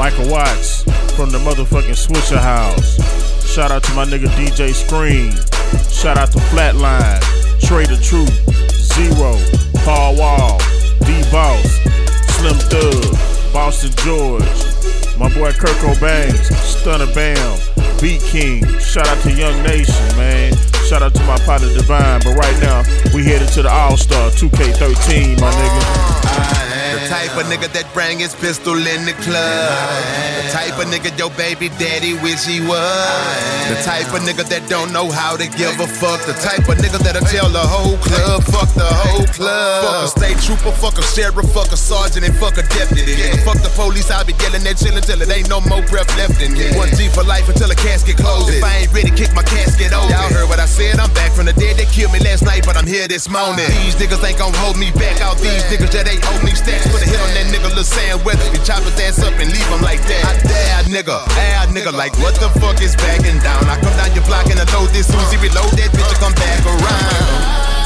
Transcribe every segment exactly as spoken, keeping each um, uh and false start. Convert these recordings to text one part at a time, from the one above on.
Michael Watts from the motherfucking Swisher House. Shout out to my nigga D J Scream. Shout out to Flatline, Trader Truth, Zero, Paul Wall, D-Boss, Slim Thug, Boston George, my boy Kurt Cobain, Stunner Bam, Beat King. Shout out to Young Nation, man. Shout out to my partner Divine. But right now, we headed to the All-Star two K thirteen, my nigga. The type of nigga that bring his pistol in the club. The type of nigga your baby daddy wish he was. The type of nigga that don't know how to give a fuck. The type of nigga that'll tell the whole club, fuck the whole club. Fuck a state trooper, fuck a sheriff, fuck a sergeant, and fuck a deputy. Nigga, fuck the police, I'll be yelling that chillin' till it ain't no more breath left in me. One G for life until the casket closes. If I ain't ready, kick my casket over. Y'all heard what I said, I'm back from the dead. They killed me last night, but I'm here this morning. These niggas ain't gon' hold me back. All these niggas that ain't owe me stacks. Put a hit on that nigga, Lil Sam Weather. He chop his ass up and leave him like that. I dare nigga, air nigga, like what the fuck is backing down? I come down your block and I load this Uzi, reload that bitch, I come back around.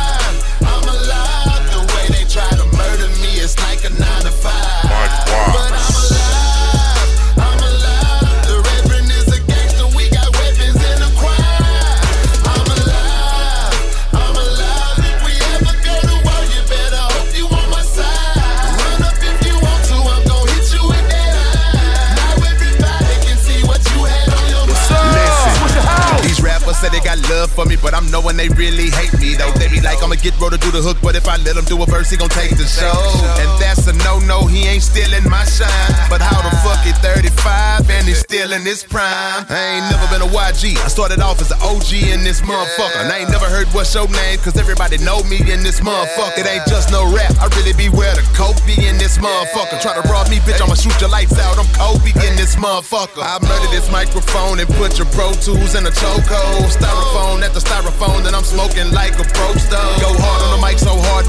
I'm alive, the way they try to murder me, it's like a nine to five. But I'm alive, I'm alive. The reverend is a gangster, we got weapons in the crowd. I'm alive, I'm alive. If we ever go to war, you better hope you on my side. Run up if you want to, I'm gon' hit you with that eye. Now everybody can see what you had on your mind. Listen, these rappers say they got love for me, but I'm knowing they really hate me though. They be like, I'ma get Ro to do the hook, but if I let him do a verse, he gon' take the show. And that's a no-no, he ain't stealing my shine. But how the fuck he thirty-five and he's still in his prime? I ain't never been a Y G, I started off as an O G in this motherfucker. And I ain't never heard what's your name, cause everybody know me in this motherfucker. It ain't just no rap, I really be where the coke be in this motherfucker. Try to rob me, bitch, I'ma shoot your lights out, I'm Kobe in this motherfucker. I murder this microphone and put your Pro Tools in a chokehold. Styrofoam at the styrofoam, then I'm smoking like a pro stove. Go hard on the mic so hard